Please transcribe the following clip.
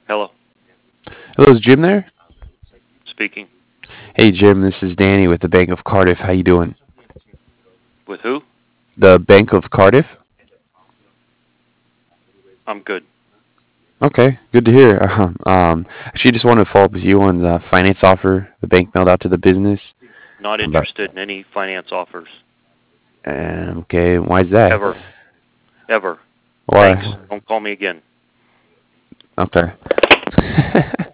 Hello, Hello, is Jim there? speaking. Hey, Jim, this is Danny with the Bank of Cardiff. How you doing? With who? The Bank of Cardiff? I'm good. Okay, good to hear. Actually, just wanted to follow up with you on the finance offer the bank mailed out to the business. Not But interested in any finance offers. okay, why is that? Ever. Ever. Thanks. Why? Don't call me again. Okay.